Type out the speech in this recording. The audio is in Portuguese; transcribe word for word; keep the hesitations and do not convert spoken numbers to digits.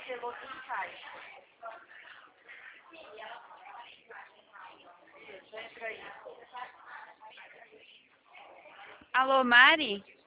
pegou tudo em caixa. Isso, entra aí. Alô, Mari?